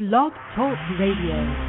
Blog Talk Radio.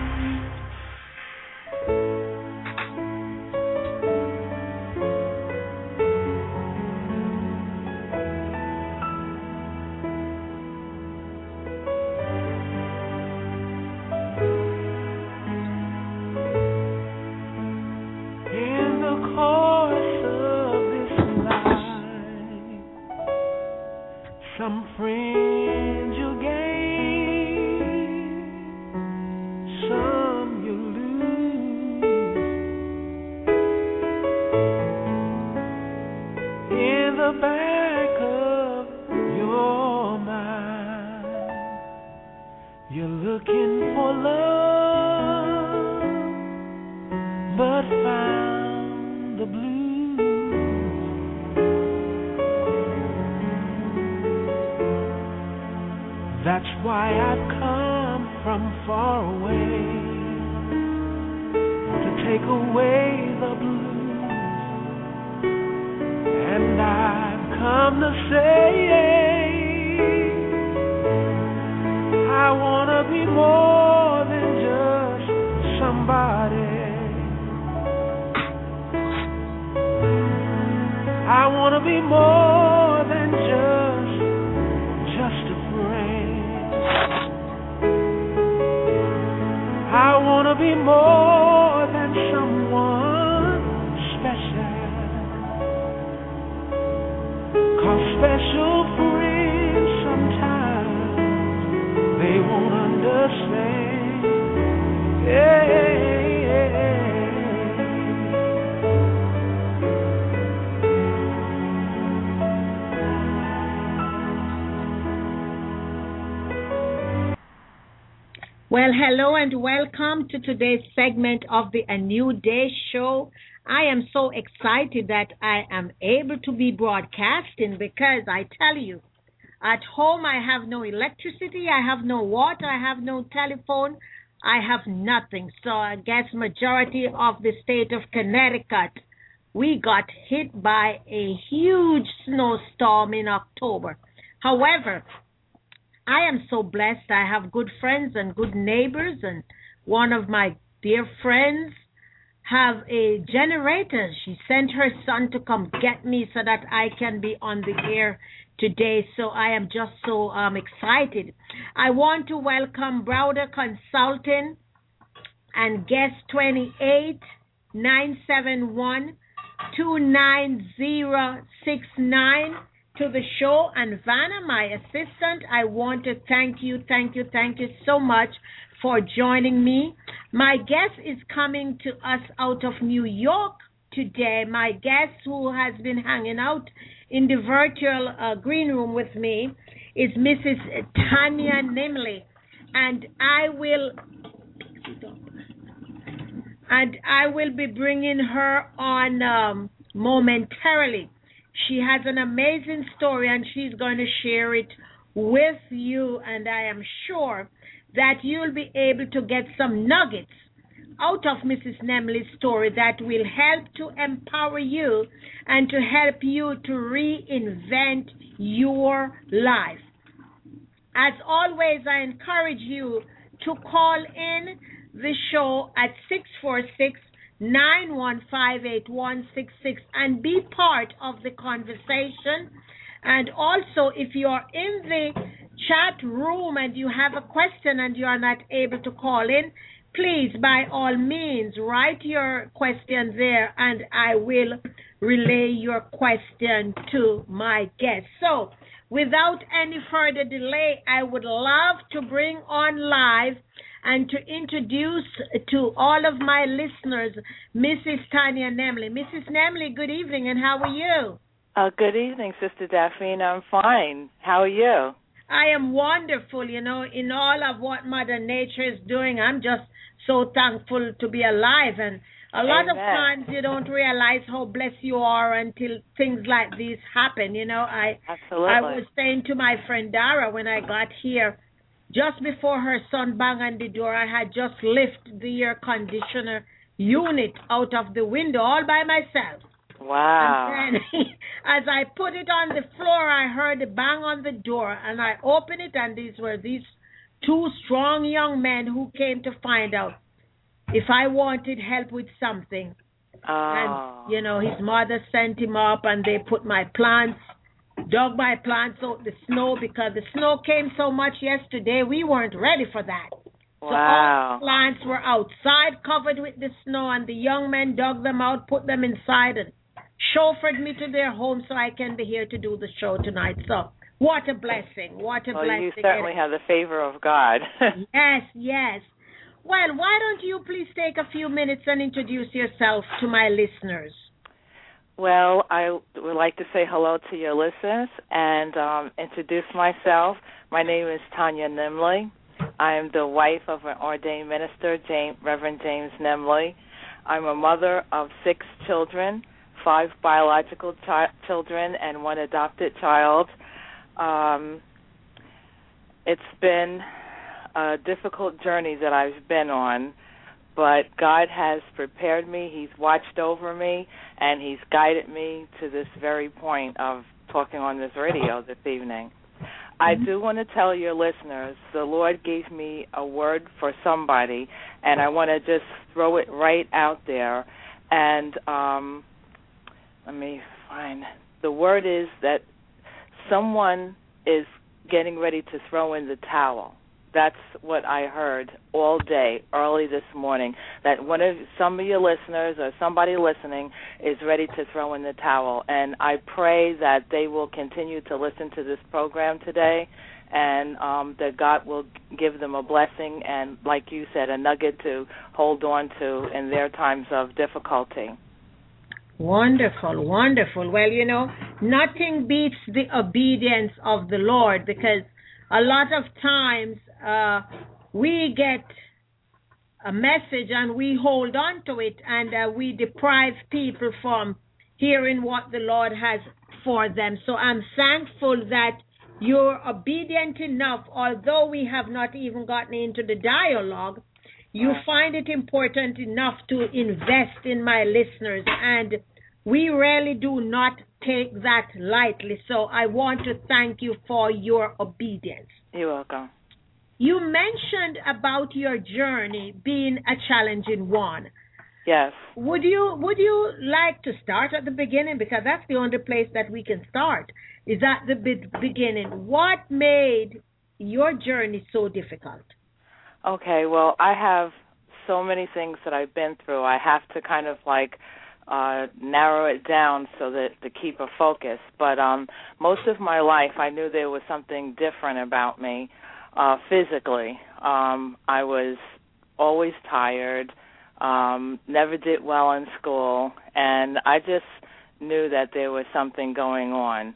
Well, hello and welcome to today's segment of the A New Day show. I am so excited that I am able to be broadcasting because I tell you, at home I have no electricity, I have no water, I have no telephone, I have nothing. So I guess majority of the state of Connecticut, we got hit by a huge snowstorm in October. However, I am so blessed. I have good friends and good neighbors, and one of my dear friends have a generator. She sent her son to come get me so that I can be on the air today. So I am just so excited. I want to welcome Browder Consulting and guest 28-971-29069 to the show. And Vanna, my assistant, I want to thank you so much for joining me. My guest is coming to us out of New York today. My guest, who has been hanging out in the virtual green room with me, is Mrs. Tanya Nimley, and I will be bringing her on momentarily. She has an amazing story, and she's going to share it with you, and I am sure that you'll be able to get some nuggets out of Mrs. Nemley's story that will help to empower you and to help you to reinvent your life. As always, I encourage you to call in the show at 646-915-8166 and be part of the conversation. And also, if you're in the chat room and you have a question and you are not able to call in, please, by all means, write your question there and I will relay your question to my guest. So, without any further delay, I would love to bring on live and to introduce to all of my listeners, Mrs. Tanya Nemley. Mrs. Nemley, good evening, and how are you? Good evening, Sister Daphne. I'm fine. How are you? I am wonderful. You know, in all of what Mother Nature is doing, I'm just so thankful to be alive. And a lot of times you don't realize how blessed you are until things like these happen. You know, Absolutely. I was saying to my friend Dara when I got here, just before her son banged on the door, I had just lifted the air conditioner unit out of the window all by myself. Wow. And then as I put it on the floor, I heard a bang on the door, and I opened it, and these were these two strong young men who came to find out if I wanted help with something. Oh. And, his mother sent him up and they put my plants, dug my plants out the snow because the snow came so much yesterday, we weren't ready for that. Wow. So all the plants were outside covered with the snow, and the young men dug them out, put them inside, and chauffeured me to their home so I can be here to do the show tonight. So what a blessing. What a blessing. You certainly have the favor of God. Yes. Well, why don't you please take a few minutes and introduce yourself to my listeners? Well, I would like to say hello to your listeners and introduce myself. My name is Tanya Nimley. I am the wife of an ordained minister, Reverend James Nimley. I'm a mother of 6 children, 5 biological children, and 1 adopted child. It's been a difficult journey that I've been on, but God has prepared me. He's watched over me, and He's guided me to this very point of talking on this radio this evening. I do want to tell your listeners, the Lord gave me a word for somebody, and I want to just throw it right out there. And let me find. The word is that someone is getting ready to throw in the towel. That's what I heard all day, early this morning, that some of your listeners or somebody listening is ready to throw in the towel. And I pray that they will continue to listen to this program today and that God will give them a blessing and, like you said, a nugget to hold on to in their times of difficulty. Wonderful. Well, nothing beats the obedience of the Lord, because a lot of times we get a message and we hold on to it, and we deprive people from hearing what the Lord has for them. So I'm thankful that you're obedient enough, although we have not even gotten into the dialogue, you find it important enough to invest in my listeners, and we really do not take that lightly. So I want to thank you for your obedience. You're welcome. You mentioned about your journey being a challenging one. Yes. Would you like to start at the beginning? Because that's the only place that we can start, is at the beginning. What made your journey so difficult? Okay, well, I have so many things that I've been through. I have to kind of narrow it down so that to keep a focus. But most of my life, I knew there was something different about me physically. I was always tired, never did well in school, and I just knew that there was something going on.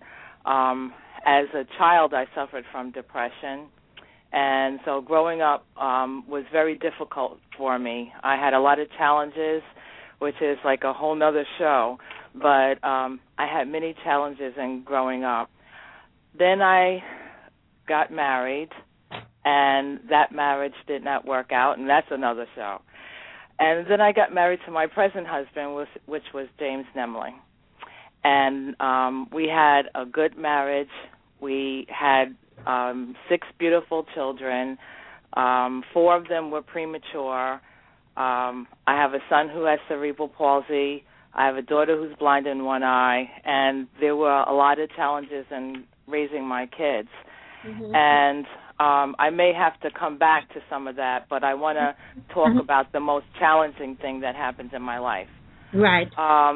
As a child, I suffered from depression, and so growing up was very difficult for me. I had a lot of challenges, which is like a whole nother show, but I had many challenges in growing up. Then I got married, and that marriage did not work out, and that's another show. And then I got married to my present husband, which was James Nimley. And we had a good marriage. We had 6 beautiful children. 4 of them were premature. I have a son who has cerebral palsy. I have a daughter who's blind in one eye. And there were a lot of challenges in raising my kids. Mm-hmm. And I may have to come back to some of that, but I want to talk about the most challenging thing that happens in my life. Right.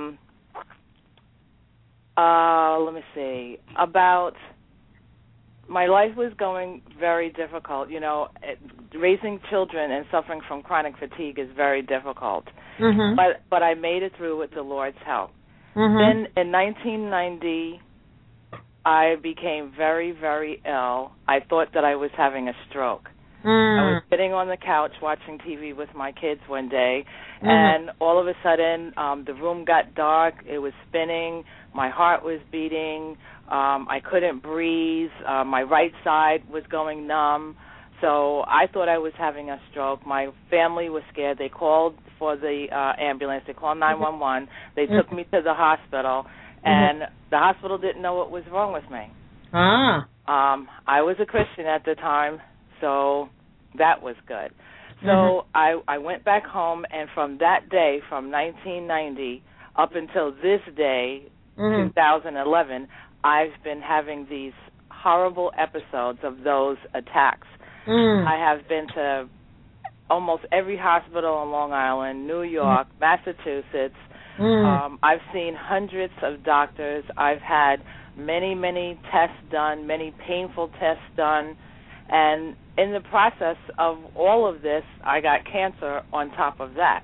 Let me see. About my life was going very difficult. Raising children and suffering from chronic fatigue is very difficult. Mm-hmm. But I made it through with the Lord's help. Mm-hmm. Then in 1990, I became very, very ill. I thought that I was having a stroke. I was sitting on the couch watching TV with my kids one day, and all of a sudden the room got dark. It was spinning. My heart was beating. I couldn't breathe. My right side was going numb. So I thought I was having a stroke. My family was scared. They called for the ambulance. They called 911. They took me to the hospital, and the hospital didn't know what was wrong with me. I was a Christian at the time, so That was good. So I went back home, and from that day, from 1990 up until this day, 2011, I've been having these horrible episodes of those attacks. I have been to almost every hospital in Long Island, New York, Massachusetts. I've seen hundreds of doctors. I've had many, many tests done, many painful tests done. And in the process of all of this, I got cancer on top of that.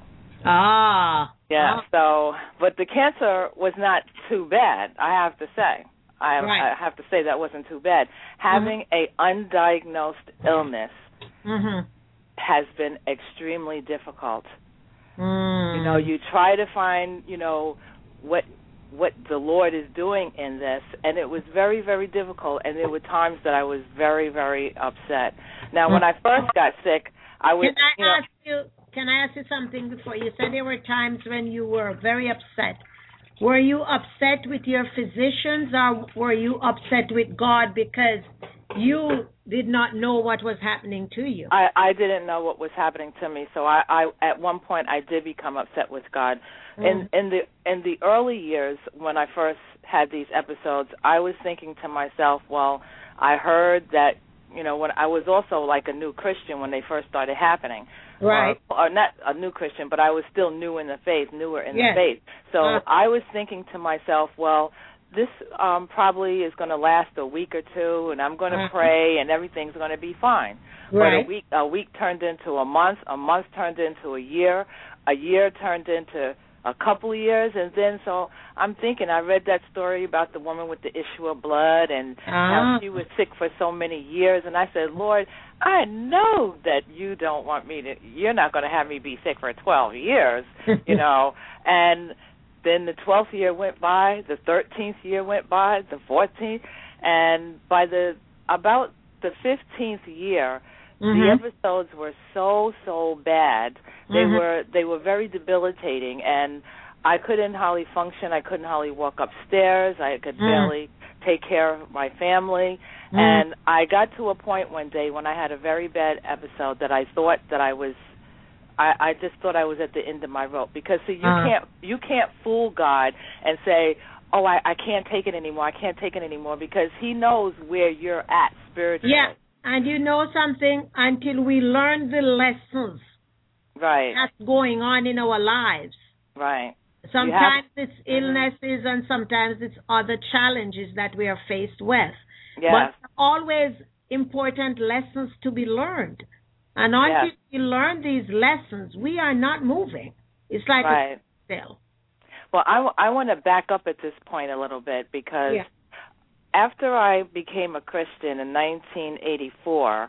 Yeah, so, but the cancer was not too bad, I have to say. I have to say that wasn't too bad. Having a undiagnosed illness has been extremely difficult. You know, you try to find, you know, what the Lord is doing in this, and it was very, very difficult, and there were times that I was very, very upset. Now, when I first got sick, I was... Can I ask you something before? You said there were times when you were very upset. Were you upset with your physicians, or were you upset with God because you did not know what was happening to you? I didn't know what was happening to me, so I at one point I did become upset with God. In the early years when I first had these episodes, I was thinking to myself, well, I heard that, you know, when I was also like a new Christian when they first started happening. Right. Or not a new Christian, but I was still newer in the faith. So I was thinking to myself, well, this probably is going to last a week or two, and I'm going to pray, and everything's going to be fine. Right. But a week turned into a month turned into a year turned into a couple of years, and then so I'm thinking, I read that story about the woman with the issue of blood and how she was sick for so many years, and I said, Lord, I know that you're not going to have me be sick for 12 years, you know, and then the 12th year went by, the 13th year went by, the 14th, and by about the 15th year, the episodes were so bad. They were very debilitating, and I couldn't hardly function. I couldn't hardly walk upstairs. I could barely take care of my family. And I got to a point one day when I had a very bad episode that I thought that I just thought I was at the end of my rope, because see, you can't fool God and say, oh, I can't take it anymore. I can't take it anymore, because He knows where you're at spiritually. Yeah. And you know something, until we learn the lessons that's going on in our lives. Right. Sometimes it's illnesses and sometimes it's other challenges that we are faced with. Yes. But always important lessons to be learned. And until we learn these lessons, we are not moving. It's like a still. Well, I want to back up at this point a little bit, because after I became a Christian in 1984,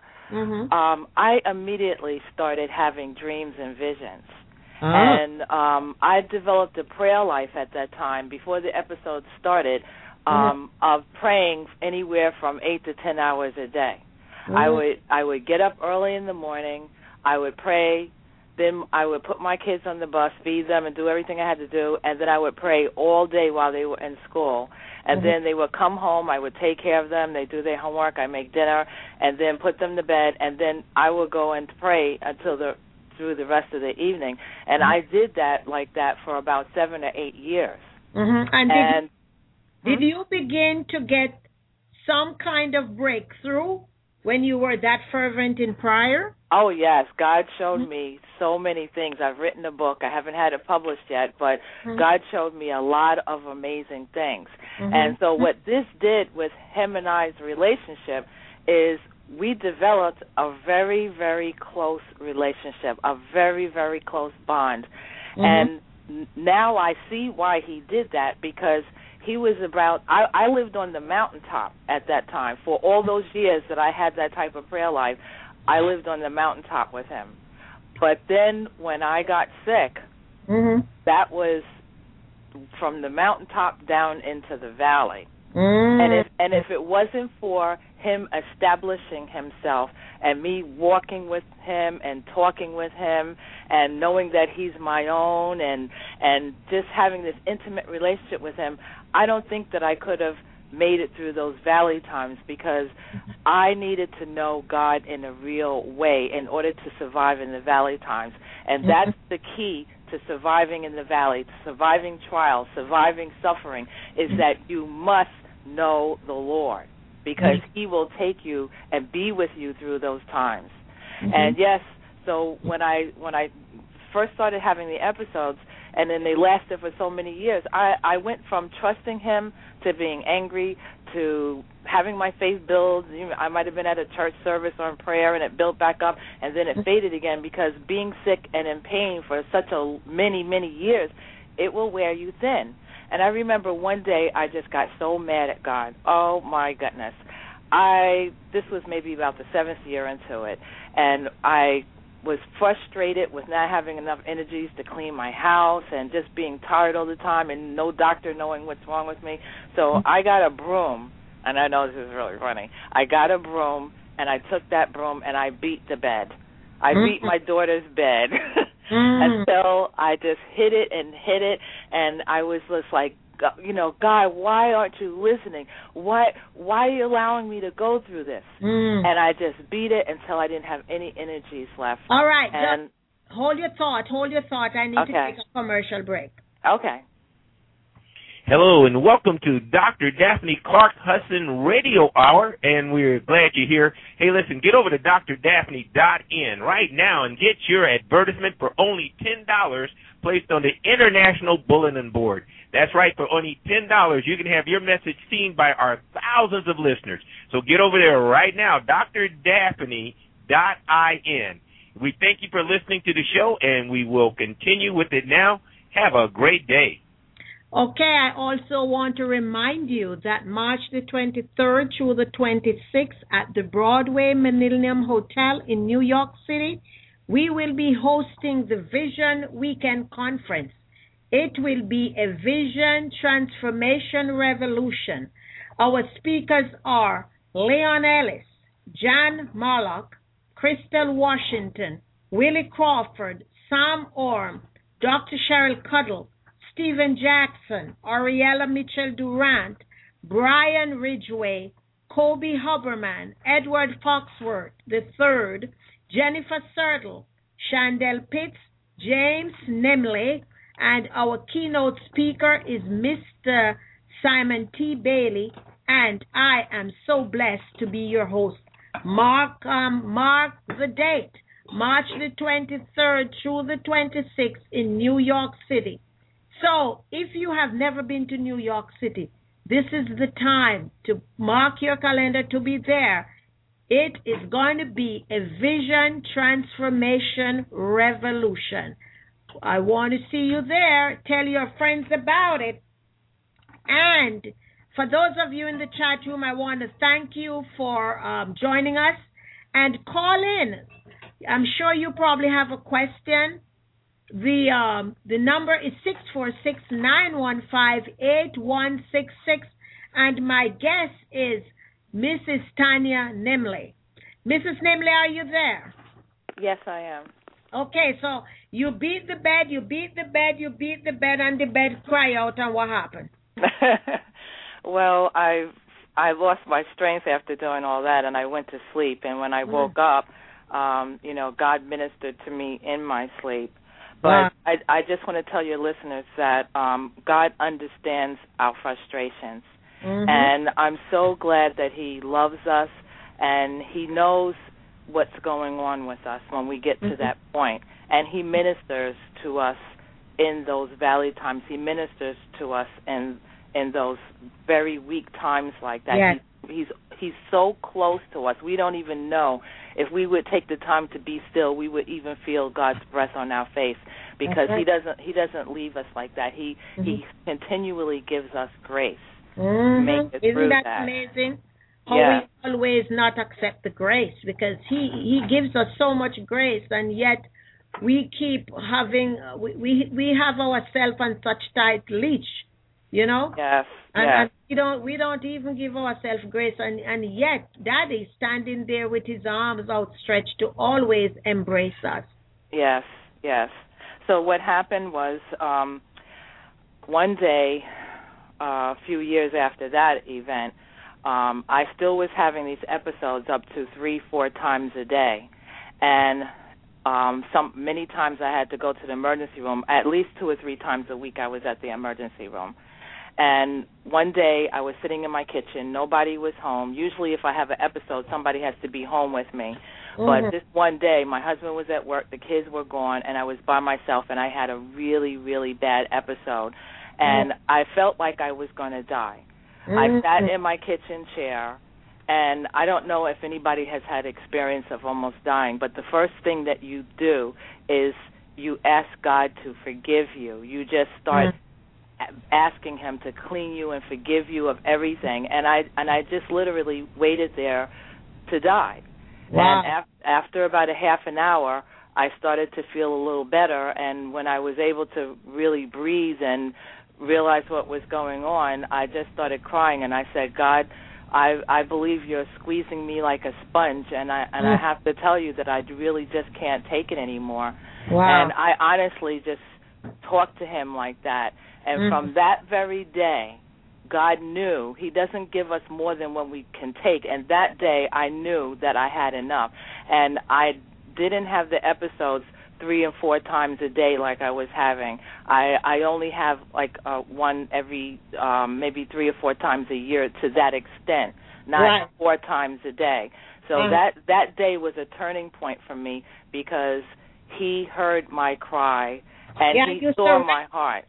I immediately started having dreams and visions. And I developed a prayer life at that time, before the episode started, of praying anywhere from 8 to 10 hours a day. I would get up early in the morning, I would pray, then I would put my kids on the bus, feed them, and do everything I had to do, and then I would pray all day while they were in school. And then they would come home, I would take care of them, they do their homework, I make dinner, and then put them to bed, and then I would go and pray through the rest of the evening. And I did that like that for about 7 or 8 years. And did you begin to get some kind of breakthrough when you were that fervent in prayer? Oh, yes. God showed me so many things. I've written a book. I haven't had it published yet, but God showed me a lot of amazing things. And so what this did with him and I's relationship is we developed a very, very close relationship, a very, very close bond. And now I see why he did that, because he was I lived on the mountaintop at that time. For all those years that I had that type of prayer life, I lived on the mountaintop with him. But then when I got sick, that was from the mountaintop down into the valley. And if it wasn't for him establishing himself and me walking with him and talking with him and knowing that he's my own and just having this intimate relationship with him, I don't think that I could have made it through those valley times, because I needed to know God in a real way in order to survive in the valley times. And that's the key to surviving in the valley, to surviving trials, surviving suffering, is that you must know the Lord, because He will take you and be with you through those times. And yes, so when I first started having the episodes, and then they lasted for so many years, I went from trusting Him to being angry to having my faith build. I might have been at a church service or in prayer, and it built back up, and then it faded again, because being sick and in pain for such many, many years, it will wear you thin. And I remember one day I just got so mad at God. Oh, my goodness. This was maybe about the 7th year into it, and I was frustrated with not having enough energies to clean my house and just being tired all the time and no doctor knowing what's wrong with me. So I got a broom, and I know this is really funny. I got a broom, and I took that broom and I beat the bed. I beat my daughter's bed until I just hit it, and I was just like, God, why aren't you listening? Why are you allowing me to go through this? And I just beat it until I didn't have any energies left. All right, and just hold your thought. I need to take a commercial break. Okay. Hello, and welcome to Dr. Daphne Clark Hudson Radio Hour, and we're glad you're here. Hey, listen, get over to drdaphne.in right now and get your advertisement for only $10 placed on the International Bulletin Board. That's right, for only $10, you can have your message seen by our thousands of listeners. So get over there right now, drdaphne.in. We thank you for listening to the show, and we will continue with it now. Have a great day. Okay, I also want to remind you that March the 23rd through the 26th at the Broadway Millennium Hotel in New York City, we will be hosting the Vision Weekend Conference. It will be a Vision Transformation Revolution. Our speakers are Leon Ellis, Jan Marlock, Crystal Washington, Willie Crawford, Sam Orm, Dr. Cheryl Cuddle, Stephen Jackson, Ariella Mitchell-Durant, Brian Ridgway, Kobe Huberman, Edward Foxworth III, Jennifer Sertle, Chandel Pitts, James Nemley, and our keynote speaker is Mr. Simon T. Bailey, and I am so blessed to be your host. Mark the date, March the 23rd through the 26th in New York City. So, if you have never been to New York City, this is the time to mark your calendar to be there. It is going to be a Vision Transformation Revolution. I want to see you there. Tell your friends about it. And for those of you in the chat room, I want to thank you for joining us. And call in. I'm sure you probably have a question. The number is 646-915-8166, and my guest is Mrs. Tanya Nemley. Mrs. Nemley, are you there? Yes, I am. Okay, so you beat the bed, and the bed cry out, and what happened? Well, I lost my strength after doing all that, and I went to sleep, and when I woke up, God ministered to me in my sleep. But I just want to tell your listeners that God understands our frustrations. And I'm so glad that He loves us and He knows what's going on with us when we get to that point. And He ministers to us in those valley times. He ministers to us in those very weak times like that. Yes. He's so close to us. We don't even know. If we would take the time to be still, we would even feel God's breath on our face, because He doesn't leave us like that. He continually gives us grace. Isn't that amazing? How we always not accept the grace, because He gives us so much grace, and yet we keep having we have ourselves on such tight leash. Yes. And we don't even give ourselves grace, and yet Daddy's standing there with His arms outstretched to always embrace us. Yes. So what happened was one day a few years after that event, I still was having these episodes up to 3-4 times a day, and many times I had to go to the emergency room. At least 2 or 3 times a week I was at the emergency room. And one day I was sitting in my kitchen. Nobody was home. Usually if I have an episode, somebody has to be home with me. But this one day, my husband was at work, the kids were gone, and I was by myself, and I had a really, really bad episode. And I felt like I was going to die. I sat in my kitchen chair, and I don't know if anybody has had experience of almost dying, but the first thing that you do is you ask God to forgive you. You just start asking him to clean you and forgive you of everything. And I just literally waited there to die. Wow. And after about a half an hour, I started to feel a little better. And when I was able to really breathe and realize what was going on, I just started crying. And I said, God, I believe you're squeezing me like a sponge, and I have to tell you that I really just can't take it anymore. Wow. And I honestly just talked to him like that. And from that very day, God knew he doesn't give us more than what we can take. And that day I knew that I had enough. And I didn't have the episodes 3 and 4 times a day like I was having. I only have like one every maybe 3 or 4 times a year to that extent, not 4 times a day. So that day was a turning point for me because he heard my cry and he saw my heart.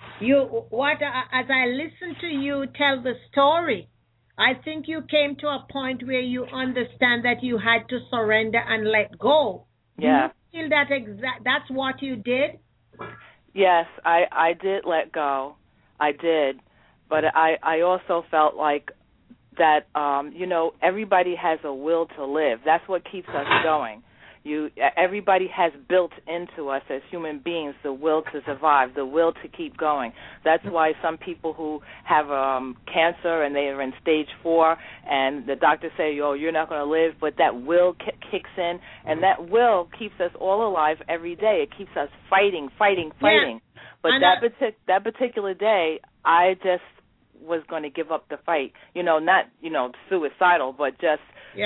As I listened to you tell the story, I think you came to a point where you understand that you had to surrender and let go. Yeah. Do you feel that's what you did? Yes, I did let go. I did. But I also felt like that, everybody has a will to live. That's what keeps us going. Everybody has built into us as human beings the will to survive, the will to keep going. That's why some people who have cancer and they are in stage 4 and the doctors say, you're not going to live, but that will kicks in, and that will keeps us all alive every day. It keeps us fighting. Yeah. But that particular day, I just was going to give up the fight. Not suicidal, but just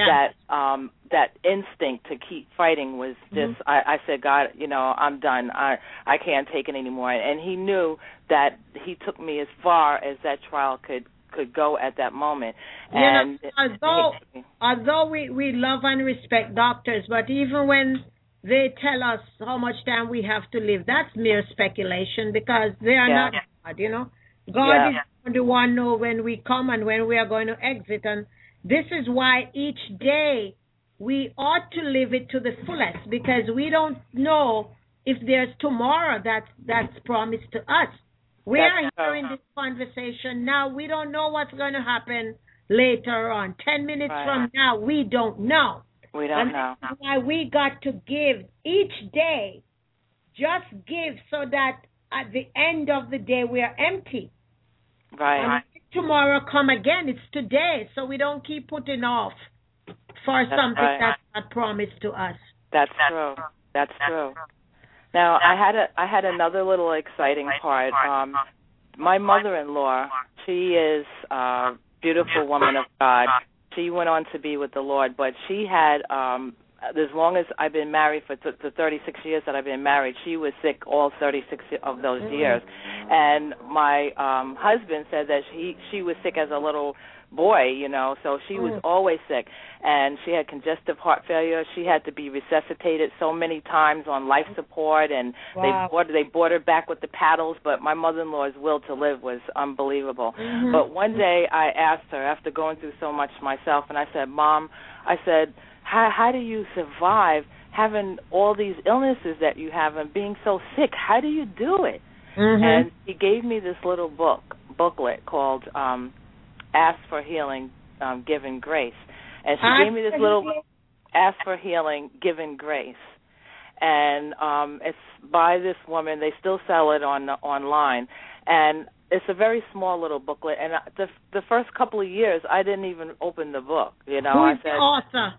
that instinct to keep fighting was just. I said, God, I'm done. I can't take it anymore. And he knew that he took me as far as that trial could go at that moment. And although we love and respect doctors, but even when they tell us how much time we have to live, that's mere speculation because they are not God. God is the one know when we come and when we are going to exit. And this is why each day we ought to live it to the fullest because we don't know if there's tomorrow that's promised to us. We are hearing this conversation now. We don't know what's going to happen later on. 10 minutes from now, we don't know. We don't know. That's why we got to give each day. Just give so that at the end of the day we are empty. Right. And if tomorrow come again, it's today, so we don't keep putting off for something that's not promised to us. That's true. That's true. Now I had another little exciting part. My mother-in-law, she is a beautiful woman of God. She went on to be with the Lord, but she had as long as I've been married for the 36 years that I've been married, she was sick all 36 of those years. And my husband said that she was sick as a little boy, so she was always sick. And she had congestive heart failure. She had to be resuscitated so many times on life support, and they brought her back with the paddles, but my mother-in-law's will to live was unbelievable. But one day I asked her, after going through so much myself, and I said, Mom, how do you survive having all these illnesses that you have and being so sick? How do you do it? And she gave me this little booklet called Ask for Healing, Given Grace. And she gave me this little Ask for Healing, Given Grace. And it's by this woman. They still sell it online. And it's a very small little booklet. And the first couple of years, I didn't even open the book. Who's the author?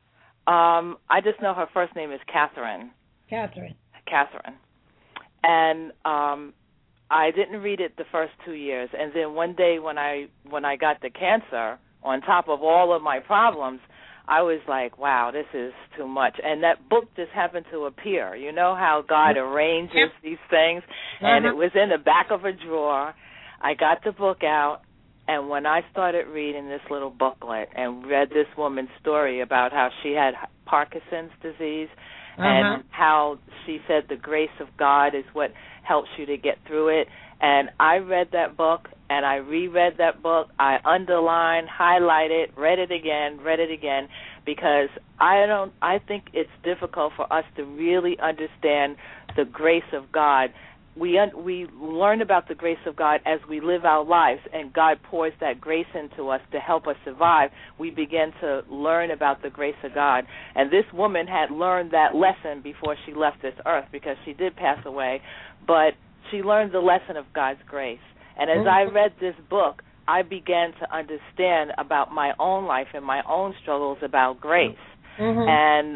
I just know her first name is Catherine. Catherine. And I didn't read it the first 2 years, and then one day when I got the cancer, on top of all of my problems, I was like, wow, this is too much. And that book just happened to appear. You know how God arranges these things? And it was in the back of a drawer. I got the book out, and when I started reading this little booklet and read this woman's story about how she had Parkinson's disease and how she said the grace of God is what helps you to get through it, and I read that book, and I reread that book. I underlined, highlighted, read it again, because I think it's difficult for us to really understand the grace of God. We learn about the grace of God as we live our lives, and God pours that grace into us to help us survive. We begin to learn about the grace of God. And this woman had learned that lesson before she left this earth, because she did pass away, but she learned the lesson of God's grace. And as I read this book, I began to understand about my own life and my own struggles about grace. And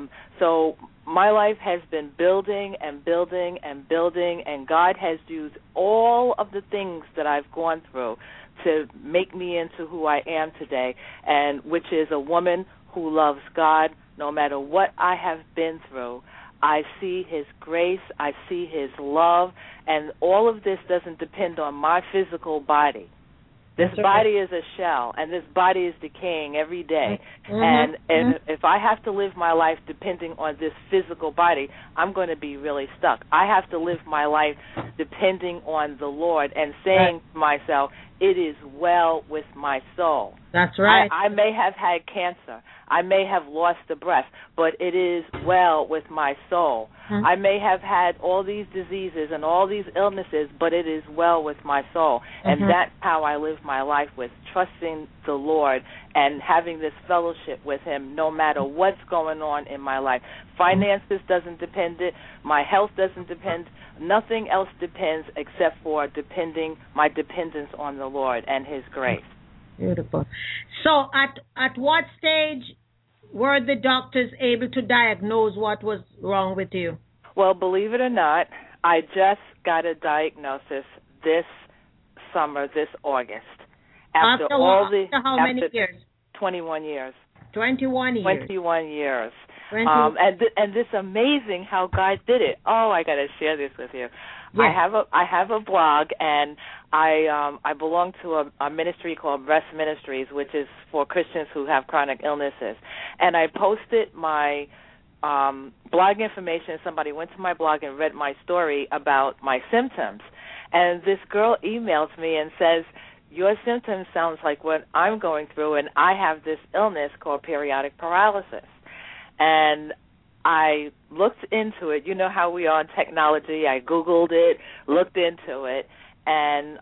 so my life has been building and building and building, and God has used all of the things that I've gone through to make me into who I am today, and which is a woman who loves God no matter what I have been through. I see His grace, I see His love, and all of this doesn't depend on my physical body. This body is a shell, and this body is decaying every day. And if I have to live my life depending on this physical body, I'm going to be really stuck. I have to live my life depending on the Lord and saying to myself, it is well with my soul. That's right. I may have had cancer. I may have lost a breast, but it is well with my soul. I may have had all these diseases and all these illnesses, but it is well with my soul. And that's how I live my life, with trusting the Lord and having this fellowship with Him no matter what's going on in my life. Finances doesn't depend it. My health doesn't depend. Nothing else depends except for my dependence on the Lord and His grace. Beautiful. So at what stage were the doctors able to diagnose what was wrong with you? Well, believe it or not, I just got a diagnosis this summer, this August. After how many years? 21 years. 21 years. 21 years. And this amazing how God did it. Oh, I got to share this with you. Yes. I have a blog, and I belong to a ministry called Breast Ministries, which is for Christians who have chronic illnesses. And I posted my blog information. Somebody went to my blog and read my story about my symptoms. And this girl emails me and says, your symptoms sounds like what I'm going through, and I have this illness called periodic paralysis. And I looked into it. You know how we are on technology. I Googled it, looked into it, and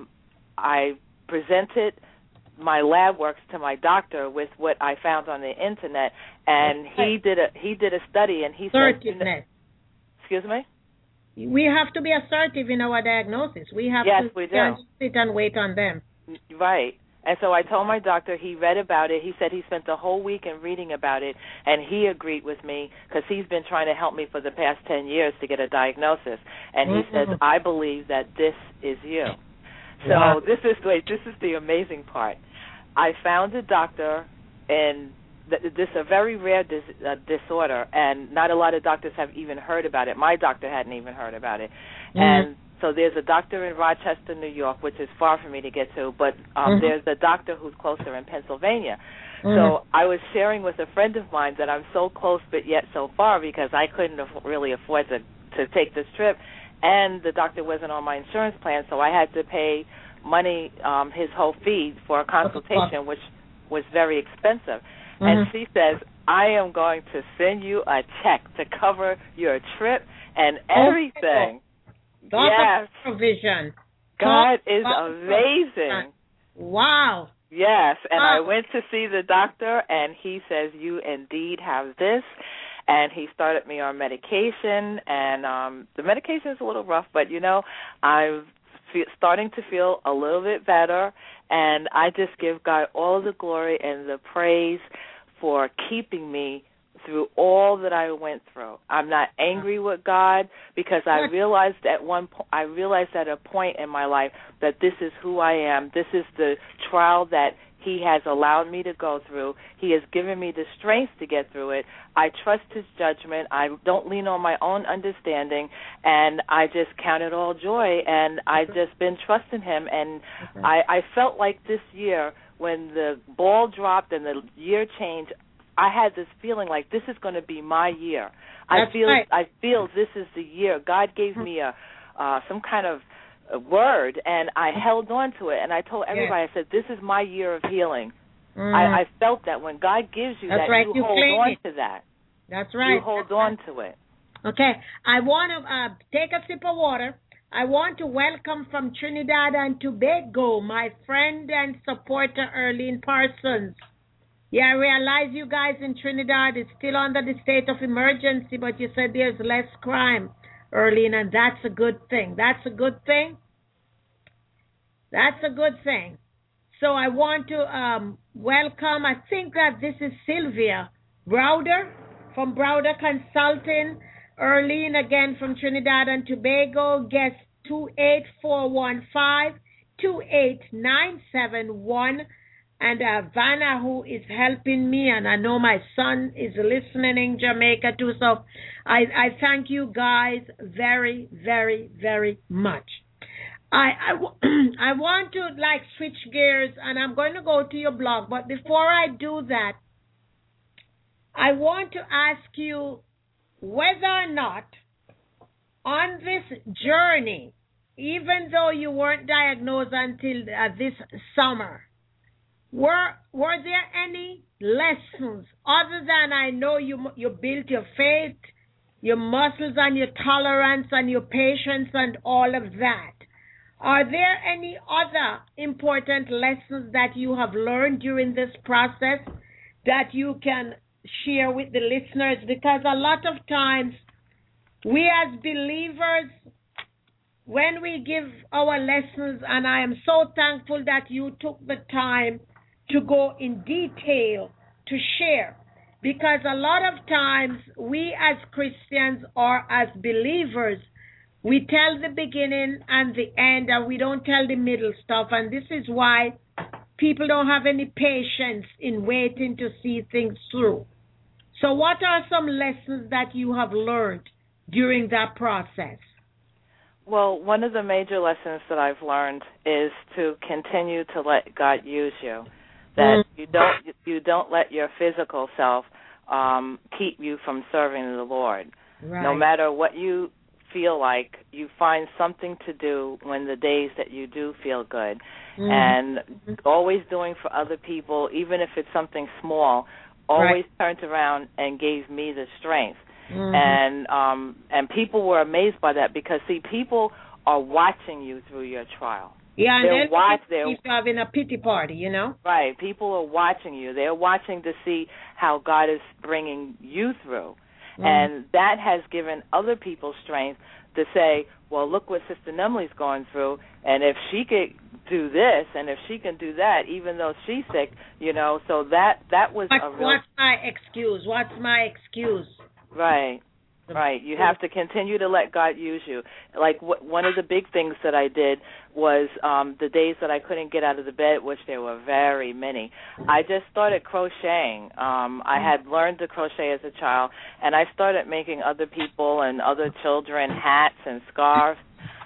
I presented my lab works to my doctor with what I found on the internet, and he did a study, and he said, excuse me? We have to be assertive in our diagnosis. We have to sit and wait on them. Right. And so I told my doctor, he read about it. He said he spent the whole weekend reading about it, and he agreed with me because he's been trying to help me for the past 10 years to get a diagnosis. And he says, I believe that this is you. So this is the amazing part. I found a doctor, and this is a very rare disorder, and not a lot of doctors have even heard about it. My doctor hadn't even heard about it. And so there's a doctor in Rochester, New York, which is far for me to get to, but there's a doctor who's closer in Pennsylvania. So I was sharing with a friend of mine that I'm so close but yet so far because I couldn't really afford to take this trip, and the doctor wasn't on my insurance plan, so I had to pay money, his whole fee for a consultation, which was very expensive. And she says, I am going to send you a check to cover your trip and everything. Yes. Provision. God is amazing. Wow. Yes, and I went to see the doctor, and he says, you indeed have this, and he started me on medication, and the medication is a little rough, but, I'm starting to feel a little bit better, and I just give God all the glory and the praise for keeping me through all that I went through. I'm not angry with God because I realized at a point in my life that this is who I am. This is the trial that He has allowed me to go through. He has given me the strength to get through it. I trust His judgment. I don't lean on my own understanding, and I just count it all joy, and I've just been trusting Him. And I felt like this year, when the ball dropped and the year changed, I had this feeling like this is going to be my year. I feel this is the year. God gave me some kind of a word, and I held on to it, and I told everybody, I said, this is my year of healing. I felt that when God gives you that, you hold on to that. That's right. You hold on to it. Okay. I want to take a sip of water. I want to welcome from Trinidad and Tobago my friend and supporter, Erlene Parsons. Yeah, I realize you guys in Trinidad is still under the state of emergency, but you said there's less crime, Erlene, and that's a good thing. That's a good thing. That's a good thing. So I want to welcome, I think that this is Sylvia Browder from Browder Consulting. Erlene again from Trinidad and Tobago, guest 28415-28971. And Vanna, who is helping me, and I know my son is listening in Jamaica too. So I thank you guys very, very, very much. I want to switch gears, and I'm going to go to your blog. But before I do that, I want to ask you whether or not on this journey, even though you weren't diagnosed until this summer, were there any lessons other than I know you built your faith, your muscles and your tolerance and your patience and all of that? Are there any other important lessons that you have learned during this process that you can share with the listeners? Because a lot of times we as believers, when we give our lessons, and I am so thankful that you took the time to go in detail to share, because a lot of times we as Christians or as believers, we tell the beginning and the end, and we don't tell the middle stuff, and this is why people don't have any patience in waiting to see things through. So what are some lessons that you have learned during that process? Well, one of the major lessons that I've learned is to continue to let God use you. That you don't let your physical self keep you from serving the Lord. Right. No matter what you feel like, you find something to do when the days that you do feel good. And always doing for other people, even if it's something small, always turned around and gave me the strength. And people were amazed by that because, see, people are watching you through your trial. Yeah, and they're having a pity party, you know? Right. People are watching you. They're watching to see how God is bringing you through. And that has given other people strength to say, well, look what Sister Nemley's going through, and if she could do this and if she can do that, even though she's sick, you know, so that was a real... What's my excuse? What's my excuse? Right. Right. You have to continue to let God use you. Like one of the big things that I did was the days that I couldn't get out of the bed, which there were very many, I just started crocheting. I had learned to crochet as a child, and I started making other people and other children hats and scarves.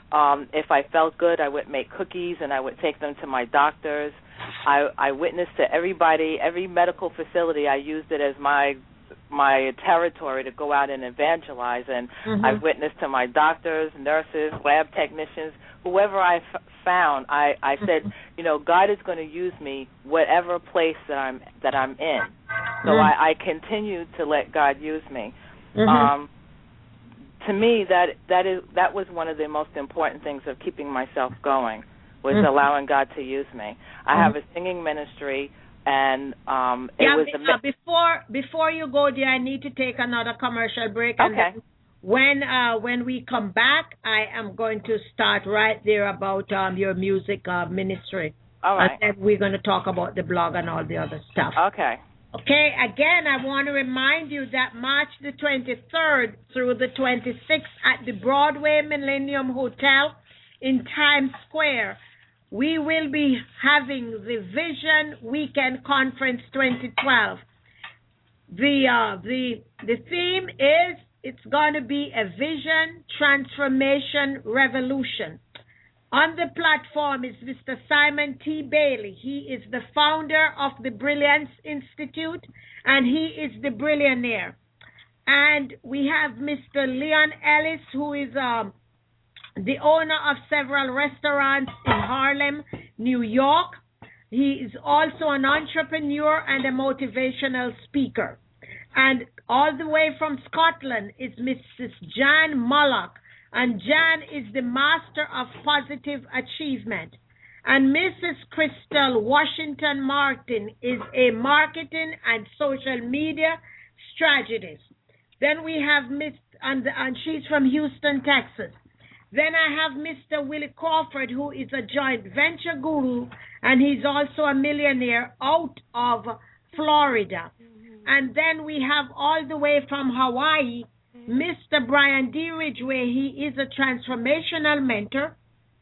If I felt good, I would make cookies, and I would take them to my doctors. I witnessed to everybody, every medical facility. I used it as my territory to go out and evangelize, and I've witnessed to my doctors, nurses, lab technicians, whoever I found. I said, you know, God is going to use me whatever place that I'm in. So I continue to let God use me. To me, that was one of the most important things of keeping myself going, was allowing God to use me. I have a singing ministry. And before you go there, I need to take another commercial break. Okay. And when we come back, I am going to start right there about your music ministry. All right. And then we're going to talk about the blog and all the other stuff. Okay. Okay, again, I want to remind you that March the 23rd through the 26th at the Broadway Millennium Hotel in Times Square, we will be having the Vision Weekend Conference 2012. The theme is, it's going to be a vision, transformation, revolution. On the platform is Mr. Simon T. Bailey. He is the founder of the Brilliance Institute, and he is the Billionaire. And we have Mr. Leon Ellis, who is the owner of several restaurants in Harlem, New York. He is also an entrepreneur and a motivational speaker. And all the way from Scotland is Mrs. Jan Mullock. And Jan is the master of positive achievement. And Mrs. Crystal Washington Martin is a marketing and social media strategist. Then we have and she's from Houston, Texas. Then I have Mr. Willie Crawford, who is a joint venture guru, and he's also a millionaire out of Florida. And then we have all the way from Hawaii, Mr. Brian D. Ridgway. He is a transformational mentor.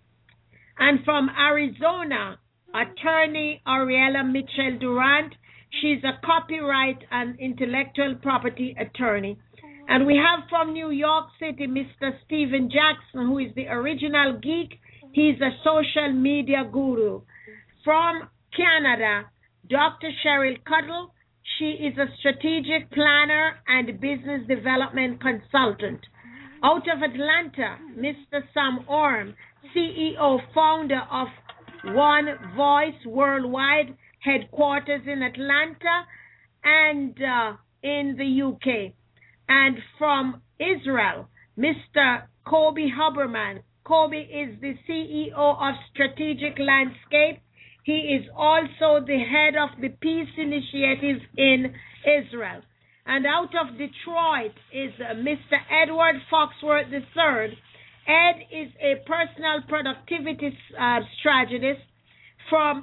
And from Arizona, attorney Ariella Mitchell Durant. She's a copyright and intellectual property attorney. And we have from New York City, Mr. Steven Jackson, who is the original geek. He's a social media guru. From Canada, Dr. Cheryl Cuddle. She is a strategic planner and business development consultant. Out of Atlanta, Mr. Sam Orm, CEO, founder of One Voice Worldwide, headquarters in Atlanta and in the UK. And from Israel, Mr. Kobe Huberman. Kobe is the CEO of Strategic Landscape. He is also the head of the Peace Initiative in Israel. And out of Detroit is Mr. Edward Foxworth III. Ed is a personal productivity strategist from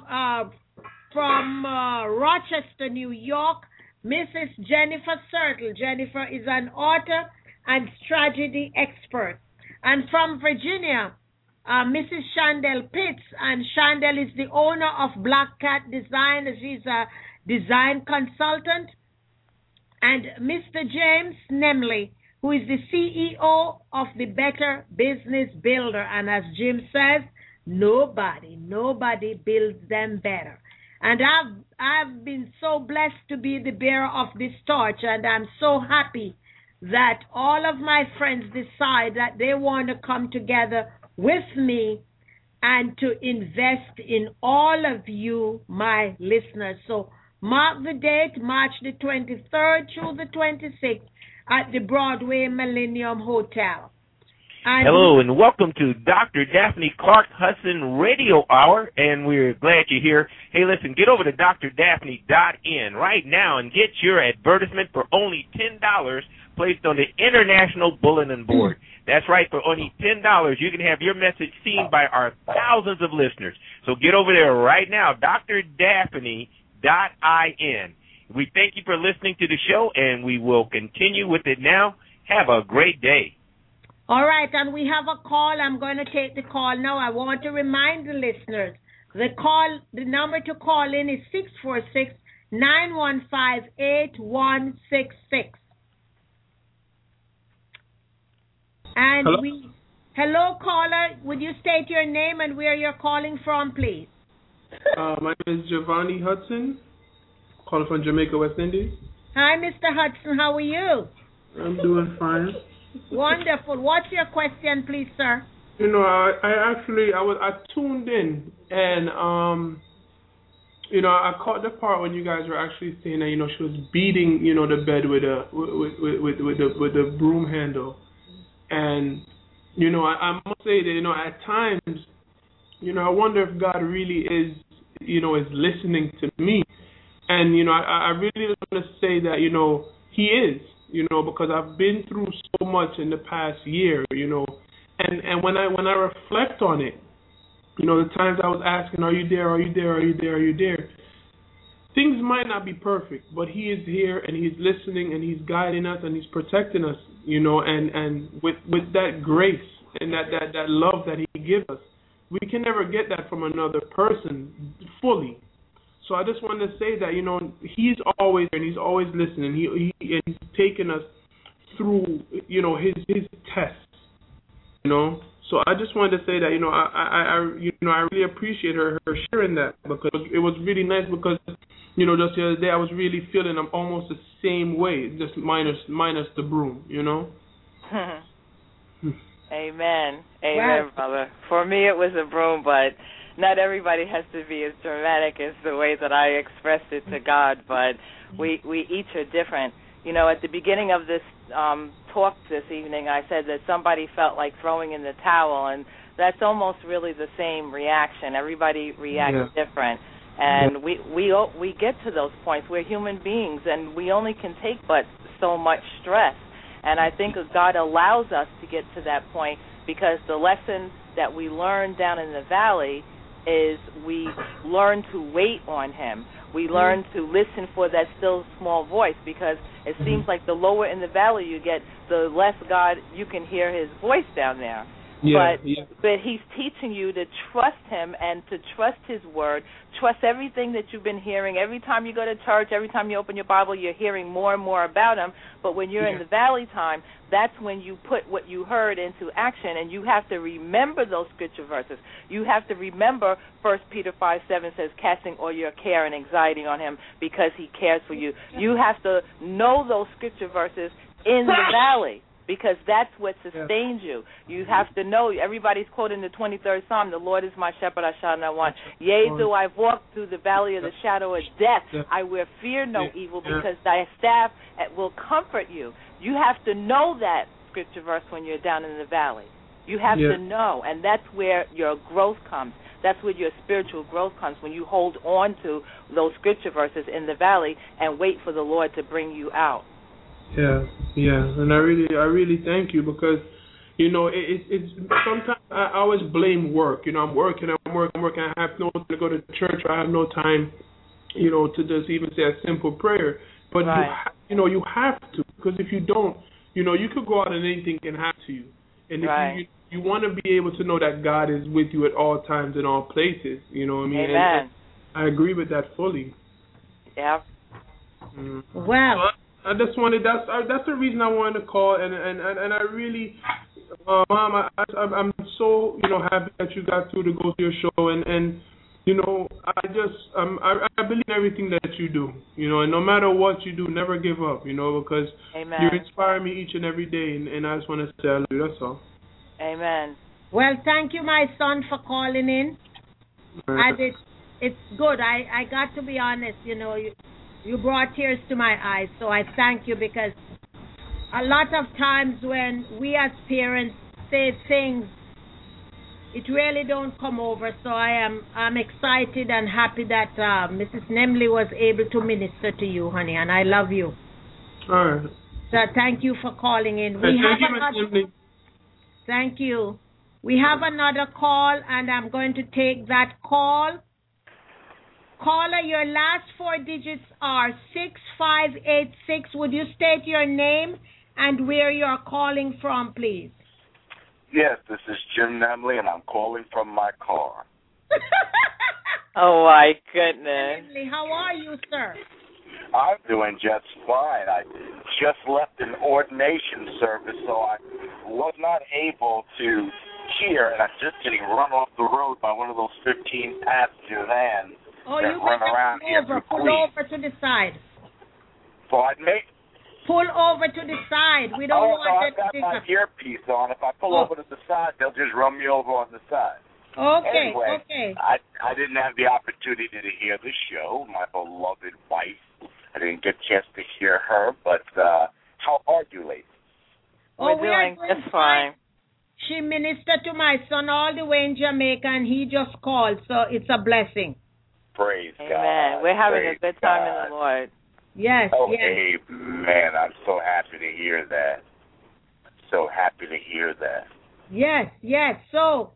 Rochester, New York. Mrs. Jennifer Sertle. Jennifer is an author and strategy expert. And from Virginia, Mrs. Chandel Pitts, and Chandel is the owner of Black Cat Design. She's a design consultant. And Mr. James Nemley, who is the CEO of the Better Business Builder. And as Jim says, nobody builds them better. And I've been so blessed to be the bearer of this torch, and I'm so happy that all of my friends decide that they want to come together with me and to invest in all of you, my listeners. So mark the date, March the 23rd through the 26th at the Broadway Millennium Hotel. Hello, and welcome to Dr. Daphne Clark Hudson Radio Hour, and we're glad you're here. Hey, listen, get over to drdaphne.in right now and get your advertisement for only $10 placed on the International Bulletin Board. That's right, for only $10, you can have your message seen by our thousands of listeners. So get over there right now, drdaphne.in. We thank you for listening to the show, and we will continue with it now. Have a great day. All right, and we have a call. I'm going to take the call now. I want to remind the listeners, the number to call in is 646-915-8166. And hello? Hello, caller. Would you state your name and where you're calling from, please? My name is Giovanni Hudson, calling from Jamaica, West Indies. Hi, Mr. Hudson. How are you? I'm doing fine. Wonderful. What's your question, please, sir? You know, I tuned in, and I caught the part when you guys were actually saying that she was beating the bed with the broom handle, and I must say that at times I wonder if God really is is listening to me, and I really want to say that He is. Because I've been through so much in the past year, and when I reflect on it, the times I was asking, are you there, are you there, are you there, are you there? Things might not be perfect, but He is here and He's listening and He's guiding us and He's protecting us, you know, and with that grace and that love that He gives us, we can never get that from another person fully. So I just wanted to say that, you know, He's always there and He's always listening. He's taking us through, you know, His tests, you know. So I just wanted to say that, you know, I really appreciate her sharing that, because it was really nice, because, you know, just the other day I was really feeling I'm almost the same way, just minus the broom, you know. Amen. Amen, brother. For me it was a broom, but not everybody has to be as dramatic as the way that I expressed it to God, but we each are different. You know, at the beginning of this talk this evening, I said that somebody felt like throwing in the towel, and that's almost really the same reaction. Everybody reacts different, and we get to those points. We're human beings, and we only can take but so much stress. And I think God allows us to get to that point, because the lesson that we learn down in the valley is we learn to wait on Him. We learn to listen for that still small voice, because it seems like the lower in the valley you get, the less God you can hear His voice down there. But He's teaching you to trust Him and to trust His word, trust everything that you've been hearing. Every time you go to church, every time you open your Bible, you're hearing more and more about Him. But when you're in the valley time, that's when you put what you heard into action, and you have to remember those scripture verses. You have to remember 1 Peter 5:7 says, casting all your care and anxiety on Him because He cares for you. You have to know those scripture verses in the valley, because that's what sustains you. You have to know, everybody's quoting the 23rd Psalm, the Lord is my shepherd, I shall not want. Yea, though I walk through the valley of the shadow of death, I will fear no evil, because thy staff will comfort you. You have to know that scripture verse when you're down in the valley. You have to know, and that's where your growth comes. That's where your spiritual growth comes, when you hold on to those scripture verses in the valley and wait for the Lord to bring you out. And I really thank you, because, you know, it's sometimes I always blame work. You know, I'm working. I have no time to go to church. I have no time, you know, to just even say a simple prayer. But you have to, because if you don't, you know, you could go out and anything can happen to you. And if you want to be able to know that God is with you at all times in all places. You know what I mean? Amen. And I agree with that fully. Yeah. Well. I just wanted, that's the reason I wanted to call, and I really, Mom, I'm so, you know, happy that you got through to go to your show, and you know, I believe in everything that you do, you know, and no matter what you do, never give up, you know, because you inspire me each and every day, and I just want to say I love you, that's all. Amen. Well, thank you, my son, for calling in. It's good. I got to be honest, you know, you brought tears to my eyes, so I thank you, because a lot of times when we as parents say things, it really don't come over. So I'm excited and happy that Mrs. Nemley was able to minister to you, honey, and I love you. All right. So thank you for calling in. Thank you. We have another call, and I'm going to take that call. Caller, your last 4 digits are 6586. Would you state your name and where you're calling from, please? Yes, this is Jim Nemley, and I'm calling from my car. Oh, my goodness. Nemley, how are you, sir? I'm doing just fine. I just left an ordination service, so I was not able to hear, and I'm just getting run off the road by one of those 15-passenger vans. Oh, you better pull over to the side. Pardon me? Pull over to the side. We don't want I've got my earpiece on. If I pull over to the side, they'll just run me over on the side. Okay, anyway, okay. I didn't have the opportunity to hear the show. My beloved wife, I didn't get a chance to hear her, but how are you ladies? We're doing just fine. She ministered to my son all the way in Jamaica, and he just called, so it's a blessing. Praise Amen. God. We're having a good time in the Lord. Yes. Amen. I'm so happy to hear that. So happy to hear that. Yes. So,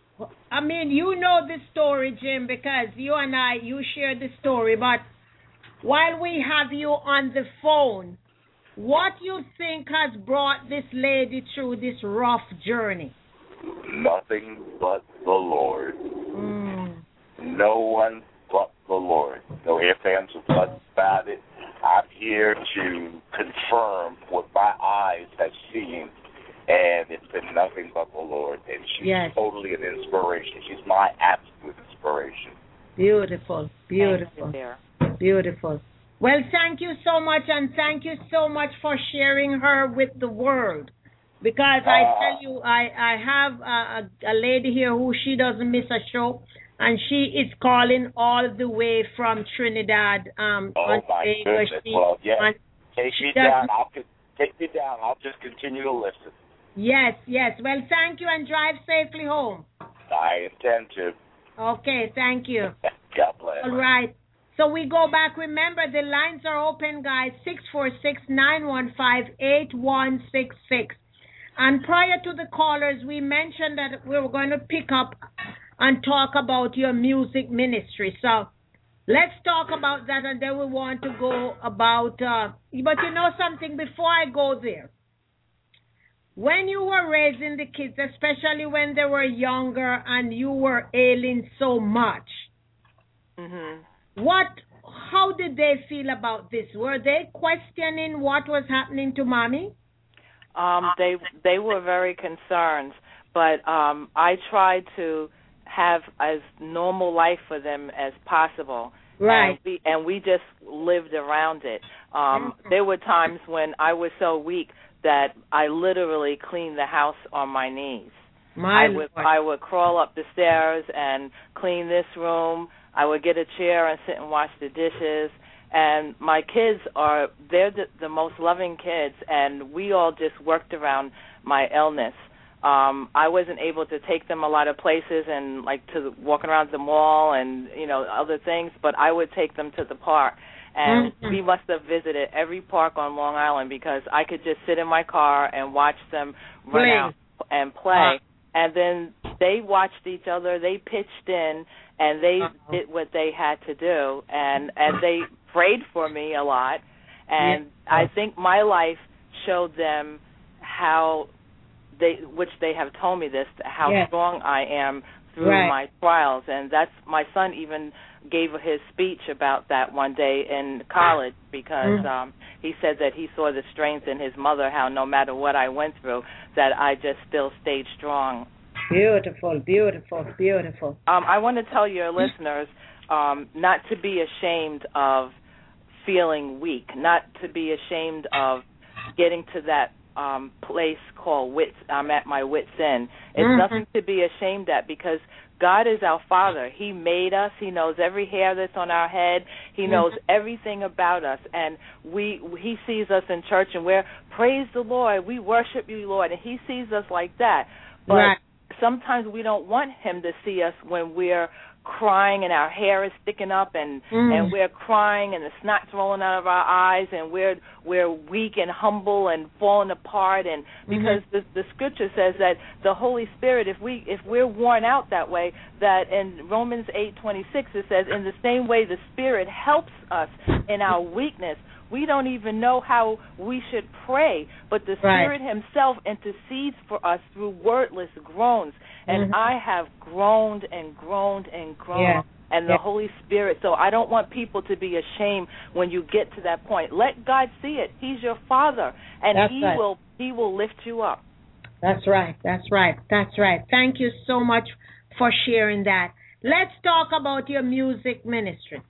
I mean, you know the story, Jim, because you and you shared the story, but while we have you on the phone, what you think has brought this lady through this rough journey? Nothing but the Lord. No one but the Lord. No ifs, ands, or buts about it. I'm here to confirm what my eyes have seen, and it's been nothing but the Lord. And she's totally an inspiration. She's my absolute inspiration. Beautiful, beautiful, beautiful. Well, thank you so much, and thank you so much for sharing her with the world. Because I tell you, I have a lady here who she doesn't miss a show, and she is calling all the way from Trinidad. Oh, my goodness. Well, yeah. Take me down. I'll just continue to listen. Yes, yes. Well, thank you, and drive safely home. I intend to. Okay, thank you. God bless. All right. So we go back. Remember, the lines are open, guys, 646-915-8166. And prior to the callers, we mentioned that we were going to pick up and talk about your music ministry. So let's talk about that, and then we want to go about, but you know something, before I go there, when you were raising the kids, especially when they were younger and you were ailing so much, how did they feel about this? Were they questioning what was happening to Mommy? They were very concerned, but I tried to have as normal life for them as possible. Right. And we just lived around it. There were times when I was so weak that I literally cleaned the house on my knees. I would crawl up the stairs and clean this room. I would get a chair and sit and wash the dishes. And my kids they're the most loving kids, and we all just worked around my illness. I wasn't able to take them a lot of places and like to walking around the mall and, you know, other things, but I would take them to the park. And we must have visited every park on Long Island because I could just sit in my car and watch them run out and play. And then they watched each other, they pitched in, and they did what they had to do, and they prayed for me a lot. And I think my life showed them how which they have told me this, how strong I am through my trials. And that's, my son even gave his speech about that one day in college because he said that he saw the strength in his mother, how no matter what I went through, that I just still stayed strong. Beautiful, beautiful, beautiful. I want to tell your listeners not to be ashamed of feeling weak, not to be ashamed of getting to that place called I'm at my wit's end. It's nothing to be ashamed at because God is our Father. He made us. He knows every hair that's on our head. He knows everything about us. And He sees us in church and we're, praise the Lord, we worship you, Lord. And He sees us like that. But sometimes we don't want Him to see us when we're crying and our hair is sticking up and we're crying and the snot's rolling out of our eyes and we're weak and humble and falling apart, and because the scripture says that the Holy Spirit, if we're worn out that way, that in Romans 8:26 it says, in the same way the Spirit helps us in our weakness. We don't even know how we should pray, but the Spirit Himself intercedes for us through wordless groans. And I have groaned and groaned and groaned, and the Holy Spirit. So I don't want people to be ashamed when you get to that point. Let God see it. He's your Father, and He will lift you up. That's right. That's right. That's right. Thank you so much for sharing that. Let's talk about your music ministry.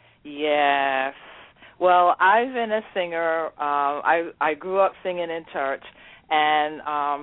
Yes. Well, I've been a singer. I grew up singing in church, and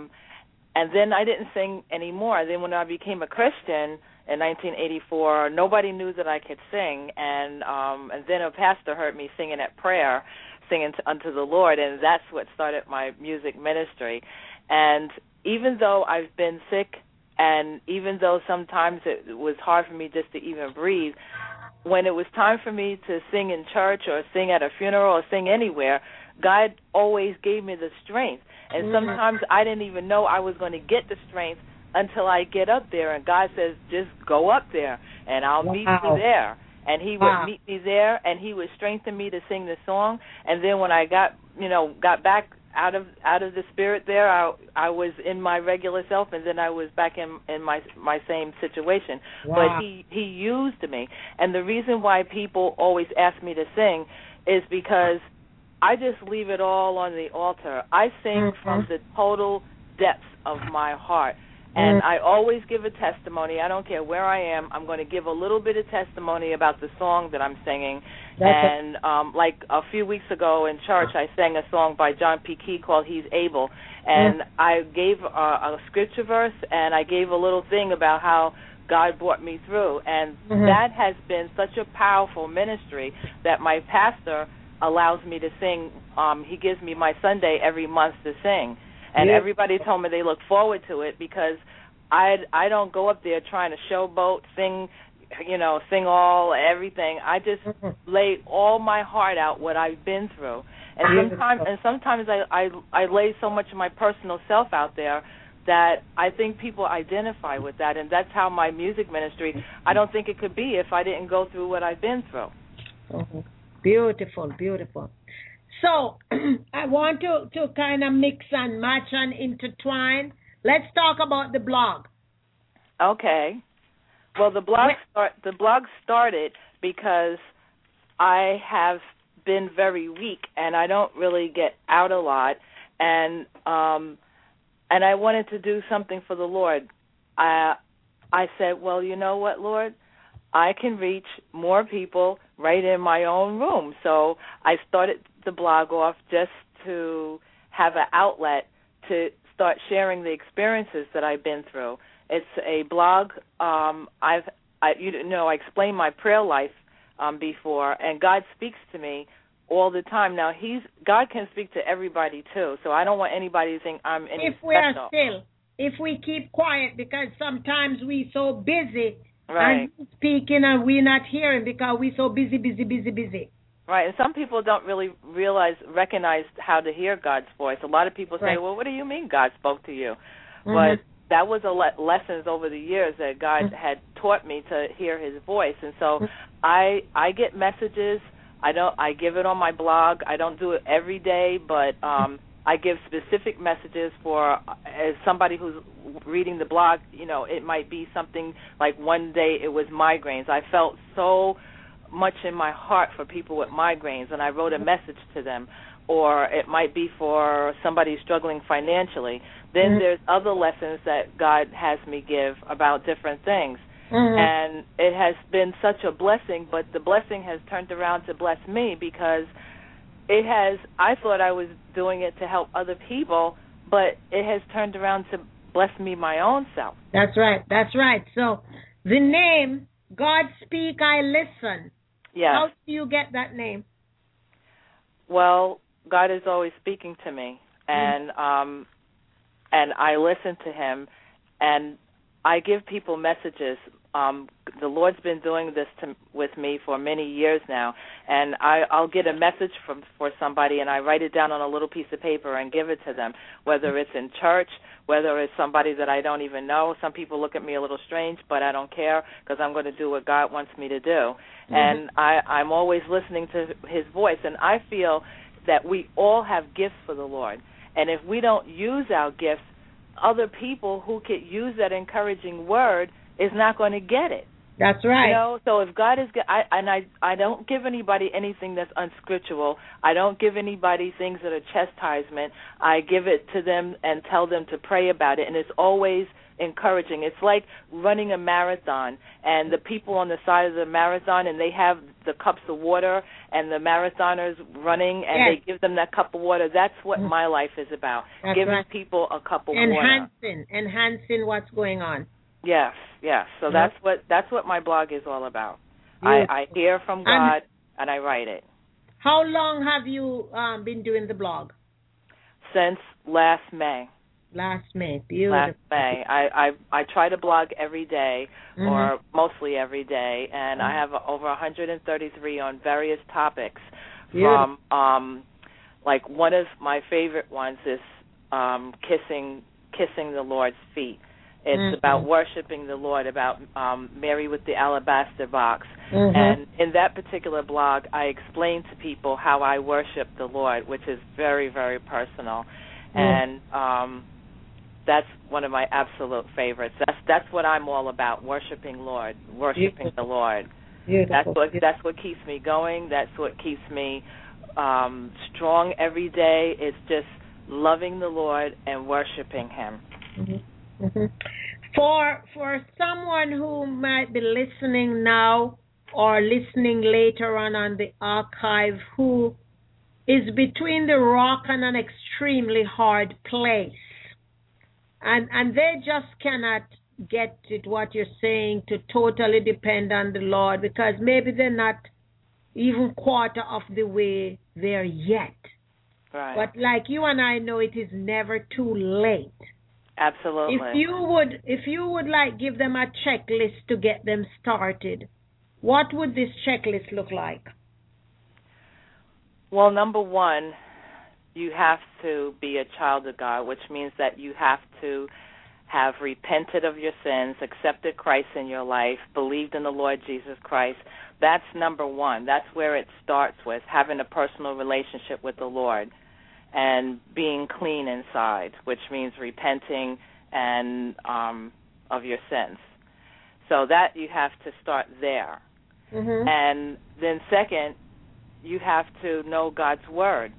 then I didn't sing anymore. Then when I became a Christian in 1984, nobody knew that I could sing, and then a pastor heard me singing at prayer, singing unto the Lord, and that's what started my music ministry. And even though I've been sick, and even though sometimes it was hard for me just to even breathe, when it was time for me to sing in church or sing at a funeral or sing anywhere, God always gave me the strength. And sometimes I didn't even know I was going to get the strength until I get up there. And God says, just go up there, and I'll meet you there. and he Wow. would meet me there, and he would strengthen me to sing the song. And then when I got back out of the spirit there, I was in my regular self, and then I was back in my same situation. Wow. But he used me, and the reason why people always ask me to sing is because I just leave it all on the altar. I sing from the total depths of my heart. And I always give a testimony. I don't care where I am. I'm going to give a little bit of testimony about the song that I'm singing. Like a few weeks ago in church, I sang a song by John P. Key called He's Able. And I gave a scripture verse, and I gave a little thing about how God brought me through. And that has been such a powerful ministry that my pastor allows me to sing. He gives me my Sunday every month to sing. And everybody told me they look forward to it because I don't go up there trying to showboat, sing everything. I just lay all my heart out what I've been through. And sometimes I lay so much of my personal self out there that I think people identify with that, and that's how my music ministry, I don't think it could be if I didn't go through what I've been through. Beautiful, beautiful. So I want to kind of mix and match and intertwine. Let's talk about the blog. Okay. Well, the blog started because I have been very weak and I don't really get out a lot, and I wanted to do something for the Lord. I said, well, you know what, Lord? I can reach more people right in my own room. So I started the blog off just to have an outlet to start sharing the experiences that I've been through. It's a blog. I explained my prayer life before, and God speaks to me all the time. Now, God can speak to everybody too, so I don't want anybody to think I'm any special. If we keep quiet, because sometimes we so busy. Right. And speaking and we're not hearing because we're so busy. Right, and some people don't really recognize how to hear God's voice. A lot of people say, well, what do you mean God spoke to you? But that was lessons over the years that God had taught me to hear his voice. And so I get messages. I give it on my blog. I don't do it every day, but I give specific messages for as somebody who's reading the blog. It might be something like one day it was migraines. I felt so much in my heart for people with migraines, and I wrote a message to them. Or it might be for somebody struggling financially. Then there's other lessons that God has me give about different things. And it has been such a blessing, but the blessing has turned around to bless me because I thought I was doing it to help other people, but it has turned around to bless me my own self. That's right. So the name, God Speak, I Listen. Yes. How do you get that name? Well, God is always speaking to me, and I listen to him, and I give people messages. The Lord's been doing this with me for many years now, and I'll get a message for somebody, and I write it down on a little piece of paper and give it to them, whether it's in church, whether it's somebody that I don't even know. Some people look at me a little strange, but I don't care because I'm going to do what God wants me to do. And I'm always listening to his voice, and I feel that we all have gifts for the Lord. And if we don't use our gifts, other people who could use that encouraging word is not going to get it. That's right. So if God is, I don't give anybody anything that's unscriptural. I don't give anybody things that are chastisement. I give it to them and tell them to pray about it, and it's always encouraging. It's like running a marathon, and the people on the side of the marathon, and they have the cups of water, and the marathoners running, and they give them that cup of water. That's what my life is about, giving people a cup of water. Enhancing what's going on. Yes. So that's what my blog is all about. I hear from God, and I write it. How long have you been doing the blog? Since last May. Last May, beautiful. Last May. I try to blog every day, or mostly every day, and I have over 133 on various topics. Beautiful. From like one of my favorite ones is kissing the Lord's feet, It's about worshiping the Lord, about Mary with the alabaster box. Mm-hmm. And in that particular blog, I explain to people how I worship the Lord, which is very, very personal. And that's one of my absolute favorites. That's what I'm all about, worshiping the Lord. Beautiful. That's what keeps me going. That's what keeps me strong every day. It's just loving the Lord and worshiping Him. Mm-hmm. Mm-hmm. For someone who might be listening now or listening later on the archive, who is between the rock and an extremely hard place, and they just cannot get it, what you're saying, to totally depend on the Lord, because maybe they're not even quarter of the way there yet. Right. But like you and I know, it is never too late. Absolutely. If you would like give them a checklist to get them started, what would this checklist look like? Well, number one, you have to be a child of God, which means that you have to have repented of your sins, accepted Christ in your life, believed in the Lord Jesus Christ. That's number one. That's where it starts with, having a personal relationship with the Lord and being clean inside, which means repenting and of your sins. So that you have to start there. Mm-hmm. And then second, you have to know God's Word.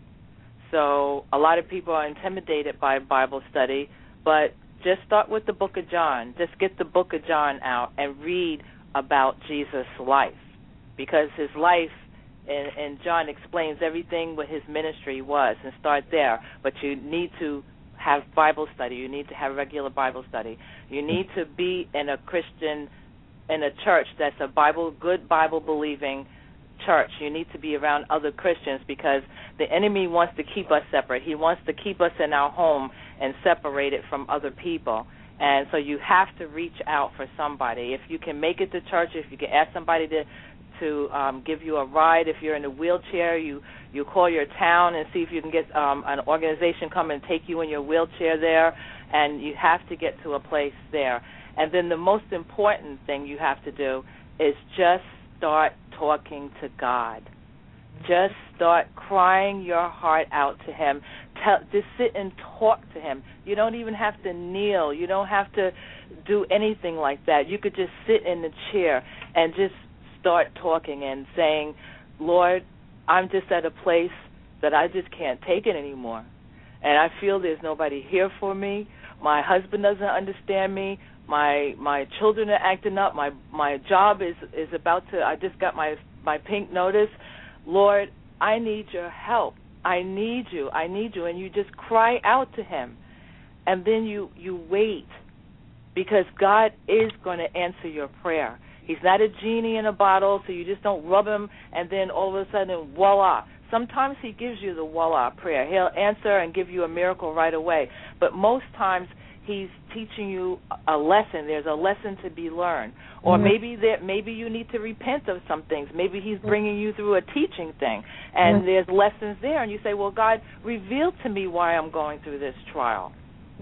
So a lot of people are intimidated by Bible study, but just start with the book of John. Just get the book of John out and read about Jesus' life, because his life and John explains everything what his ministry was, and start there. But you need to have Bible study. You need to have regular Bible study. You need to be in a Christian, in a church that's a good Bible-believing church. You need to be around other Christians, because the enemy wants to keep us separate. He wants to keep us in our home and separated from other people. And so you have to reach out for somebody. If you can make it to church, if you can ask somebody to give you a ride. If you're in a wheelchair, you call your town and see if you can get an organization come and take you in your wheelchair there, and you have to get to a place there. And then the most important thing you have to do is just start talking to God. Just start crying your heart out to Him. Just sit and talk to Him. You don't even have to kneel. You don't have to do anything like that. You could just sit in the chair and just start talking and saying, Lord, I'm just at a place that I just can't take it anymore. And I feel there's nobody here for me. My husband doesn't understand me. My children are acting up. My job is about to, I just got my pink notice. Lord, I need your help. I need you. And you just cry out to Him. And then you wait, because God is going to answer your prayer. He's not a genie in a bottle, so you just don't rub Him and then all of a sudden, voila. Sometimes He gives you the voila prayer. He'll answer and give you a miracle right away. But most times He's teaching you a lesson. There's a lesson to be learned. Or maybe you need to repent of some things. Maybe He's bringing you through a teaching thing, and there's lessons there. And you say, well, God, reveal to me why I'm going through this trial.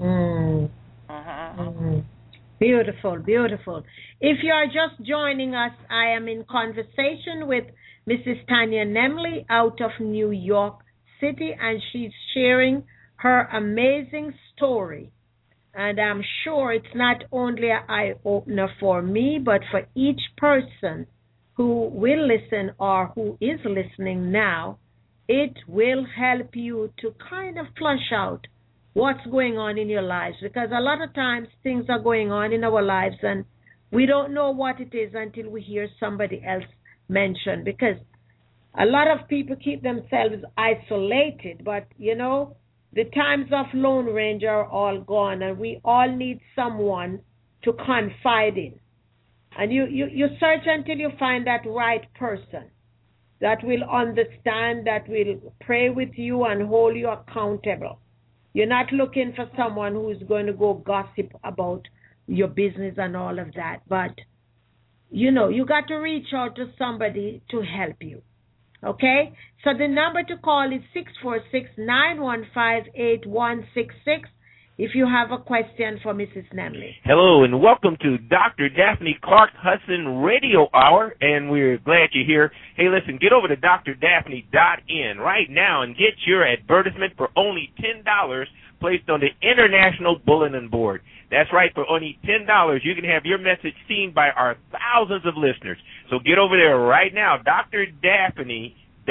Beautiful, beautiful. If you are just joining us, I am in conversation with Mrs. Tanya Nemley out of New York City, and she's sharing her amazing story. And I'm sure it's not only an eye-opener for me, but for each person who will listen or who is listening now. It will help you to kind of flush out what's going on in your lives, because a lot of times things are going on in our lives and we don't know what it is until we hear somebody else mention, because a lot of people keep themselves isolated, but the times of Lone Ranger are all gone, and we all need someone to confide in. And you search until you find that right person that will understand, that will pray with you and hold you accountable. You're not looking for someone who's going to go gossip about your business and all of that. But, you got to reach out to somebody to help you. Okay? So the number to call is 646-915-8166. if you have a question for Mrs. Nemley. Hello, and welcome to Dr. Daphne Clark Hudson Radio Hour, and we're glad you're here. Hey, listen, get over to drdaphne.in right now and get your advertisement for only $10 placed on the International Bulletin Board. That's right, for only $10, you can have your message seen by our thousands of listeners. So get over there right now, drdaphne.in.